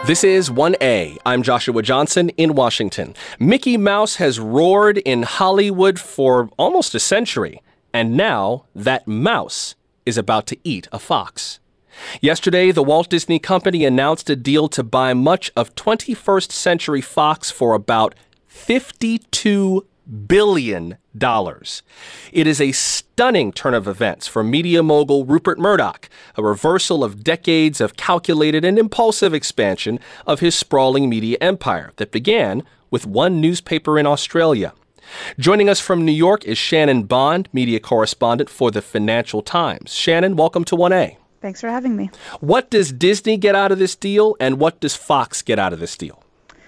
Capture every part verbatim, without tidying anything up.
This is one A. I'm Joshua Johnson in Washington. Mickey Mouse has roared in Hollywood for almost a century, and now that mouse is about to eat a fox. Yesterday, the Walt Disney Company announced a deal to buy much of twenty-first Century Fox for about fifty-two billion dollars. It is a stunning turn of events for media mogul Rupert Murdoch, a reversal of decades of calculated and impulsive expansion of his sprawling media empire that began with one newspaper in Australia. Joining us from New York is Shannon Bond, media correspondent for the Financial Times. Shannon, welcome to one A. Thanks for having me. What does Disney get out of this deal, and what does Fox get out of this deal?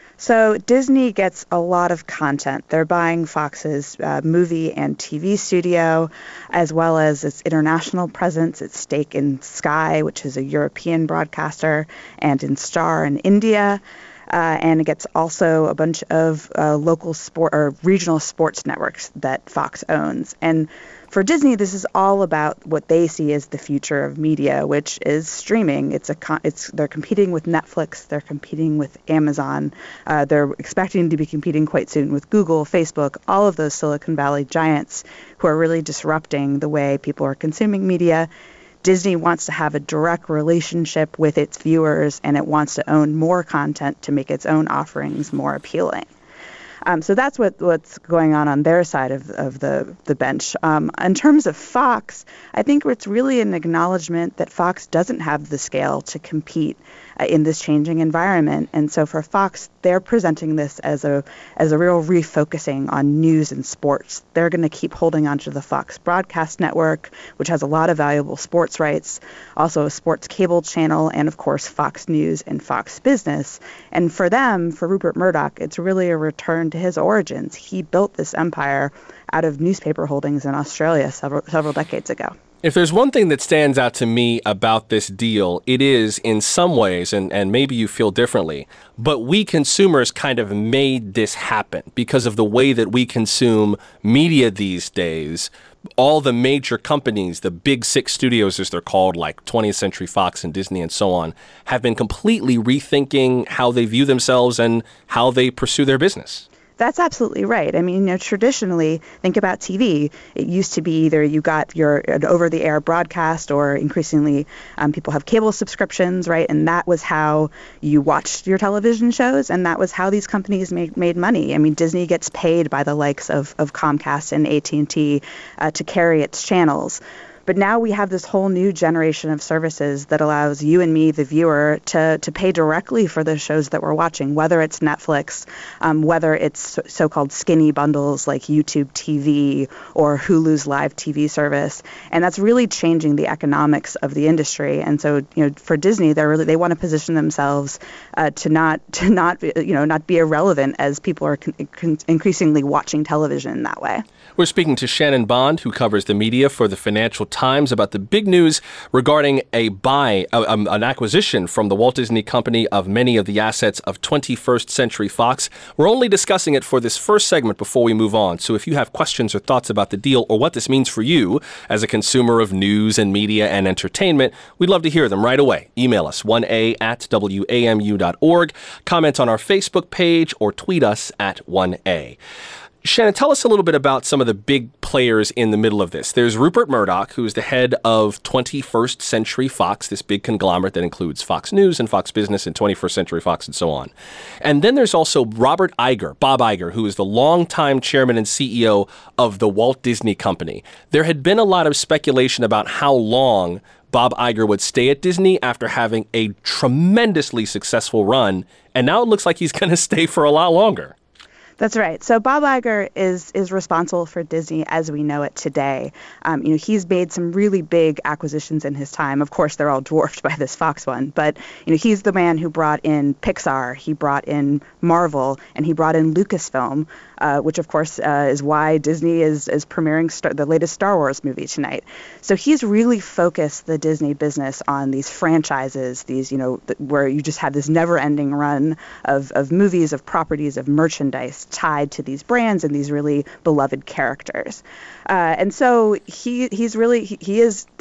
So Disney gets a lot of content. They're buying Fox's uh, movie and T V studio, as well as its international presence, its stake in Sky, which is a European broadcaster, and in Star in India. Uh, and it gets also a bunch of uh, local sport or regional sports networks that Fox owns. And for Disney, this is all about what they see as the future of media, which is streaming. It's a it's they're competing with Netflix, they're competing with Amazon, uh, they're expecting to be competing quite soon with Google, Facebook, all of those Silicon Valley giants who are really disrupting the way people are consuming media. Disney wants to have a direct relationship with its viewers, and it wants to own more content to make its own offerings more appealing. Um, so that's what, what's going on on their side of, of the, the bench. Um, in terms of Fox, I think it's really an acknowledgement that Fox doesn't have the scale to compete uh, in this changing environment. And so for Fox, they're presenting this as a as a real refocusing on news and sports. They're going to keep holding onto the Fox broadcast network, which has a lot of valuable sports rights, also a sports cable channel, and of course Fox News and Fox Business. And for them, for Rupert Murdoch, it's really a return to his origins. He built this empire out of newspaper holdings in Australia several several decades ago. If there's one thing that stands out to me about this deal, it is in some ways, and, and maybe you feel differently, but we consumers kind of made this happen because of the way that we consume media these days. All the major companies, the big six studios as they're called, like twentieth Century Fox and Disney and so on, have been completely rethinking how they view themselves and how they pursue their business. That's absolutely right. I mean, you know, traditionally, think about T V. It used to be either you got your an over-the-air broadcast, or increasingly um, people have cable subscriptions, right? And that was how you watched your television shows, and that was how these companies made, made money. I mean, Disney gets paid by the likes of, of Comcast and A T and T uh, to carry its channels. But now we have this whole new generation of services that allows you and me, the viewer, to, to pay directly for the shows that we're watching, whether it's Netflix, um, whether it's so-called skinny bundles like YouTube T V or Hulu's live T V service. And that's really changing the economics of the industry. And so, you know, for Disney, they're really they want to position themselves uh, to not to not you know not be irrelevant as people are con- con- increasingly watching television that way. We're speaking to Shannon Bond, who covers the media for the Financial Times, about the big news regarding a buy, uh, um, an acquisition from the Walt Disney Company of many of the assets of twenty-first Century Fox. We're only discussing it for this first segment before we move on. So if you have questions or thoughts about the deal or what this means for you as a consumer of news and media and entertainment, we'd love to hear them right away. Email us, one A at W A M U dot org, comment on our Facebook page, or tweet us at one A. Shannon, tell us a little bit about some of the big players in the middle of this. There's Rupert Murdoch, who's the head of twenty-first Century Fox, this big conglomerate that includes Fox News and Fox Business and twenty-first Century Fox and so on. And then there's also Robert Iger, Bob Iger, who is the longtime chairman and C E O of the Walt Disney Company. There had been a lot of speculation about how long Bob Iger would stay at Disney after having a tremendously successful run, and now it looks like he's going to stay for a lot longer. That's right. So Bob Iger is is responsible for Disney as we know it today. Um, you know, he's made some really big acquisitions in his time. Of course, they're all dwarfed by this Fox one. But you know, he's the man who brought in Pixar, he brought in Marvel, and he brought in Lucasfilm, uh, which of course uh, is why Disney is is premiering star- the latest Star Wars movie tonight. So he's really focused the Disney business on these franchises, these you know th- where you just have this never-ending run of of movies, of properties, of merchandise tied to these brands and these really beloved characters. Uh, and so he he's really he, he is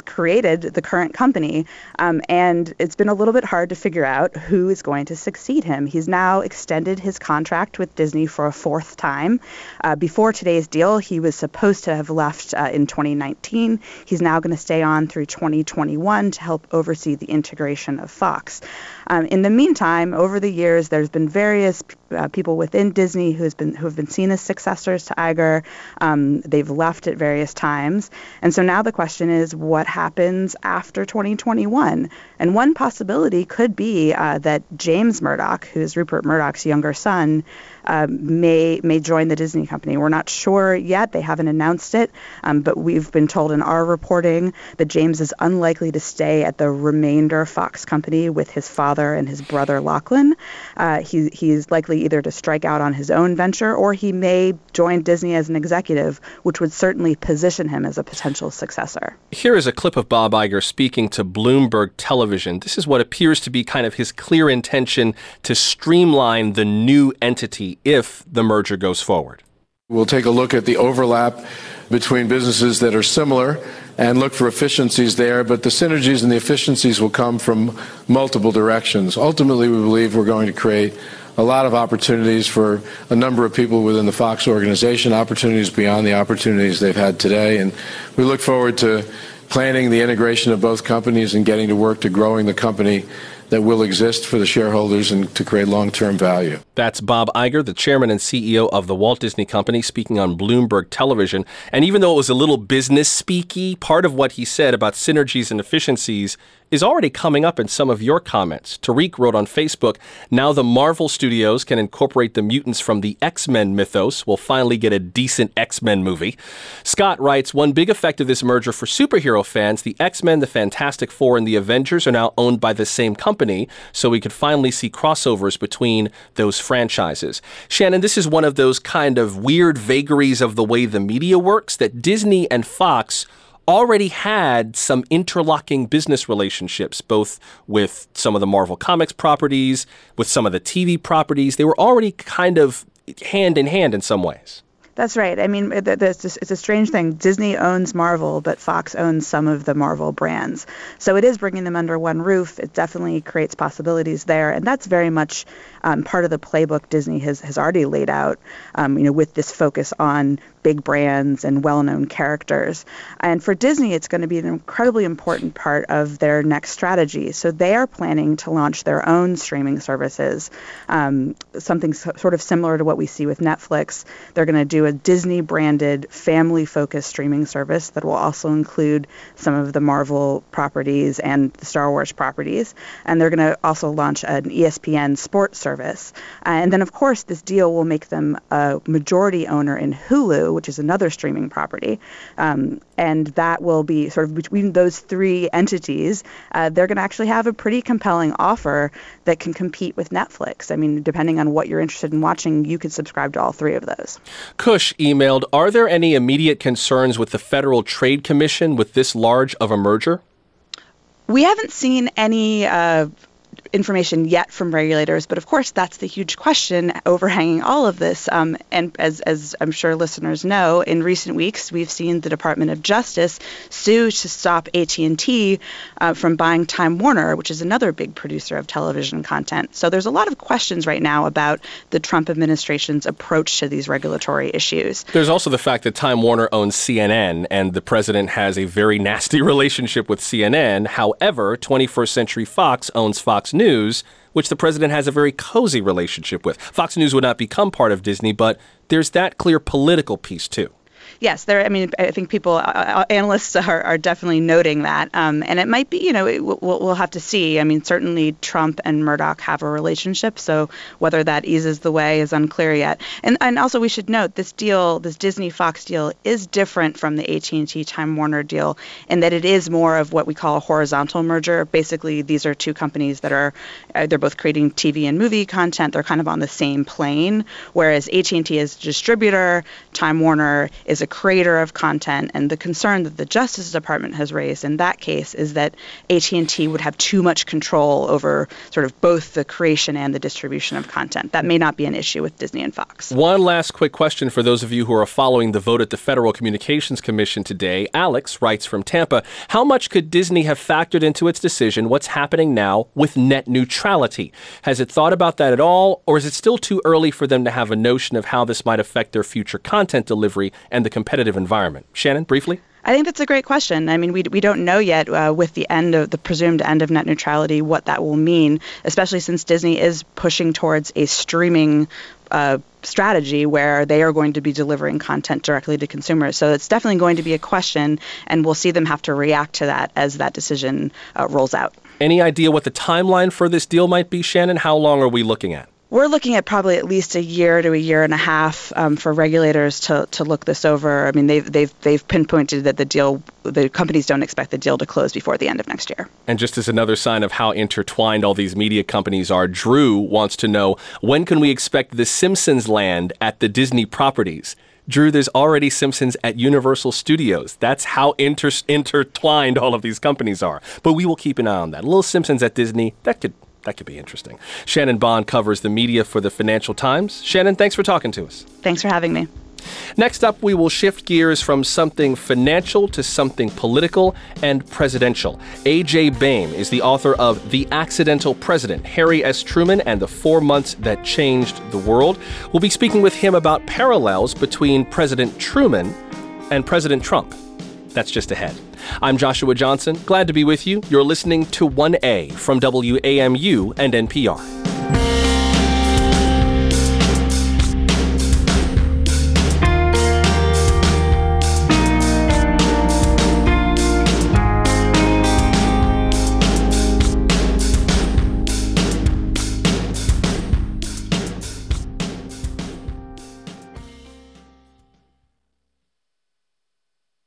created the current company, um, and it's been a little bit hard to figure out who is going to succeed him. He's now extended his contract with Disney for a fourth time. Uh, before today's deal, he was supposed to have left uh, in twenty nineteen. He's now going to stay on through twenty twenty-one to help oversee the integration of Fox. Um, in the meantime, over the years, there's been various uh, people within Disney who has been who have been seen as successors to Iger. Um, they've left at various times, and so now the question is, what happens after twenty twenty-one? And one possibility could be uh, that James Murdoch, who is Rupert Murdoch's younger son, uh, may may join the Disney company. We're not sure yet; they haven't announced it, um, but we've been told in our reporting that James is unlikely to stay at the remainder Fox company with his father and his brother Lachlan. Uh, he he's likely either to strike out on his own venture, or he may join Disney as an executive, which would certainly position him as a potential successor. Here is a clip of Bob Iger speaking to Bloomberg Television. This is what appears to be kind of his clear intention to streamline the new entity if the merger goes forward. We'll take a look at the overlap between businesses that are similar and look for efficiencies there, but the synergies and the efficiencies will come from multiple directions. Ultimately, we believe we're going to create a lot of opportunities for a number of people within the Fox organization, opportunities beyond the opportunities they've had today, and we look forward to planning the integration of both companies and getting to work to growing the company that will exist for the shareholders and to create long-term value. That's Bob Iger, the chairman and C E O of the Walt Disney Company, speaking on Bloomberg Television. And even though it was a little business speaky, part of what he said about synergies and efficiencies is already coming up in some of your comments. Tariq wrote on Facebook, now the Marvel Studios can incorporate the mutants from the X-Men mythos. We'll finally get a decent X-Men movie. Scott writes, one big effect of this merger for superhero fans, the X-Men, the Fantastic Four, and the Avengers are now owned by the same company, so we could finally see crossovers between those franchises. Shannon, this is one of those kind of weird vagaries of the way the media works, that Disney and Fox already had some interlocking business relationships, both with some of the Marvel Comics properties, with some of the T V properties. They were already kind of hand in hand in some ways. That's right. I mean, it's a strange thing. Disney owns Marvel, but Fox owns some of the Marvel brands. So it is bringing them under one roof. It definitely creates possibilities there. And that's very much um, part of the playbook Disney has, has already laid out, um, you know, with this focus on big brands and well-known characters. And for Disney, it's going to be an incredibly important part of their next strategy. So they are planning to launch their own streaming services, um, something so, sort of similar to what we see with Netflix. They're going to do a Disney-branded, family-focused streaming service that will also include some of the Marvel properties and the Star Wars properties. And they're going to also launch an E S P N sports service. Uh, and then, of course, this deal will make them a majority owner in Hulu, which is another streaming property. Um, and that will be sort of between those three entities, uh, they're going to actually have a pretty compelling offer that can compete with Netflix. I mean, depending on what you're interested in watching, you could subscribe to all three of those. Kush emailed, are there any immediate concerns with the Federal Trade Commission with this large of a merger? We haven't seen any uh, information yet from regulators, but of course that's the huge question overhanging all of this. Um, and as, as I'm sure listeners know, in recent weeks we've seen the Department of Justice sue to stop A T and T uh, from buying Time Warner, which is another big producer of television content. So there's a lot of questions right now about the Trump administration's approach to these regulatory issues. There's also the fact that Time Warner owns C N N, and the president has a very nasty relationship with C N N. However, twenty-first Century Fox owns Fox News, which the president has a very cozy relationship with. Fox News would not become part of Disney, but there's that clear political piece too. Yes, there. I mean, I think people, uh, analysts are, are definitely noting that, um, and it might be, you know, it, we'll, we'll have to see. I mean, certainly Trump and Murdoch have a relationship, so whether that eases the way is unclear yet. And and also we should note this deal, this Disney Fox deal, is different from the A T and T Time Warner deal in that it is more of what we call a horizontal merger. Basically, these are two companies that are uh, they're both creating T V and movie content. They're kind of on the same plane, whereas A T and T is a distributor, Time Warner is a the creator of content, and the concern that the Justice Department has raised in that case is that A T and T would have too much control over sort of both the creation and the distribution of content. That may not be an issue with Disney and Fox. One last quick question for those of you who are following the vote at the Federal Communications Commission today. Alex writes from Tampa, how much could Disney have factored into its decision what's happening now with net neutrality? Has it thought about that at all, or is it still too early for them to have a notion of how this might affect their future content delivery and the competitive environment? Shannon, briefly? I think that's a great question. I mean, we we don't know yet uh, with the end of the presumed end of net neutrality what that will mean, especially since Disney is pushing towards a streaming uh, strategy where they are going to be delivering content directly to consumers. So it's definitely going to be a question, and we'll see them have to react to that as that decision uh, rolls out. Any idea what the timeline for this deal might be, Shannon? How long are we looking at? We're looking at probably at least a year to a year and a half um, for regulators to, to look this over. I mean, they've they've they've pinpointed that the deal, the companies don't expect the deal to close before the end of next year. And just as another sign of how intertwined all these media companies are, Drew wants to know, when can we expect the Simpsons land at the Disney properties? Drew, there's already Simpsons at Universal Studios. That's how inter- intertwined all of these companies are. But we will keep an eye on that. A little Simpsons at Disney, that could That could be interesting. Shannon Bond covers the media for the Financial Times. Shannon, thanks for talking to us. Thanks for having me. Next up, we will shift gears from something financial to something political and presidential. A J Baim is the author of The Accidental President, Harry S. Truman and the Four Months That Changed the World. We'll be speaking with him about parallels between President Truman and President Trump. That's just ahead. I'm Joshua Johnson. Glad to be with you. You're listening to one A from W A M U and N P R.